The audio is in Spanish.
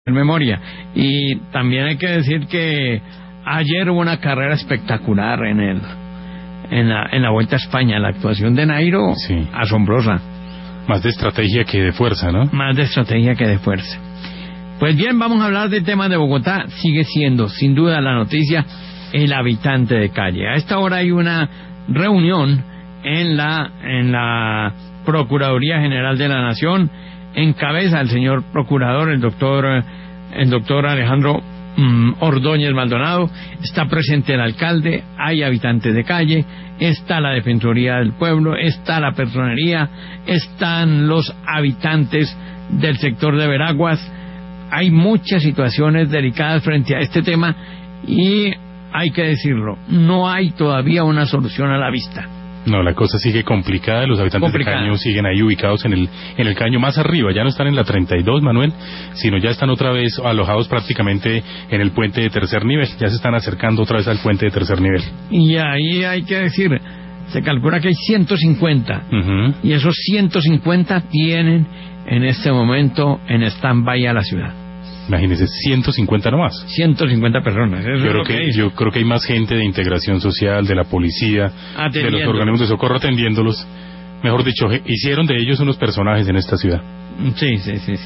memoria. Y también hay que decir que ayer hubo una carrera espectacular en la Vuelta a España. La actuación de Nairo, sí, asombrosa. Más de estrategia que de fuerza, ¿no? Más de estrategia que de fuerza. Pues bien, vamos a hablar del tema de Bogotá. Sigue siendo, sin duda, la noticia, el habitante de calle. A esta hora hay una reunión en la Procuraduría General de la Nación. Encabeza el señor procurador, el doctor Alejandro Ordóñez Maldonado. Está presente el alcalde, hay habitantes de calle, está la Defensoría del Pueblo, está la Personería, están los habitantes del sector de Veraguas. Hay muchas situaciones delicadas frente a este tema y hay que decirlo, no hay todavía una solución a la vista. No, la cosa sigue complicada. Los habitantes de Caño siguen ahí ubicados en el Caño más arriba. Ya no están en la 32, Manuel, sino ya están otra vez alojados prácticamente en el puente de tercer nivel. Ya se están acercando otra vez al puente de tercer nivel. Y ahí hay que decir, se calcula que hay 150. Y esos 150 tienen en este momento en stand-by a la ciudad. Imagínese, 150 nomás. 150 personas. Yo creo que hay más gente de integración social, de la policía, de los organismos de socorro atendiéndolos. Mejor dicho, hicieron de ellos unos personajes en esta ciudad. Sí.